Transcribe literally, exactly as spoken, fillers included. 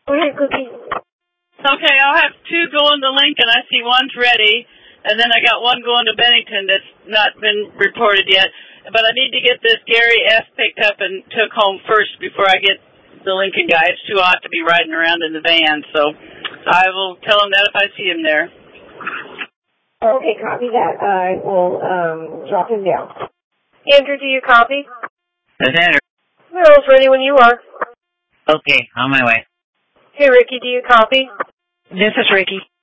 Okay, Cookie. Okay, I'll have two going to Lincoln. I see one's ready, and then I got one going to Bennington that's not been reported yet. But I need to get this Gary F. picked up and took home first before I get the Lincoln guy. It's too hot to be riding around in the van, so I will tell him that if I see him there. Okay, copy that. I will um, drop him down. Andrew, do you copy? That's Andrew. Merrill's ready when you are. Okay, on my way. Hey, Ricky, do you copy? This is Ricky.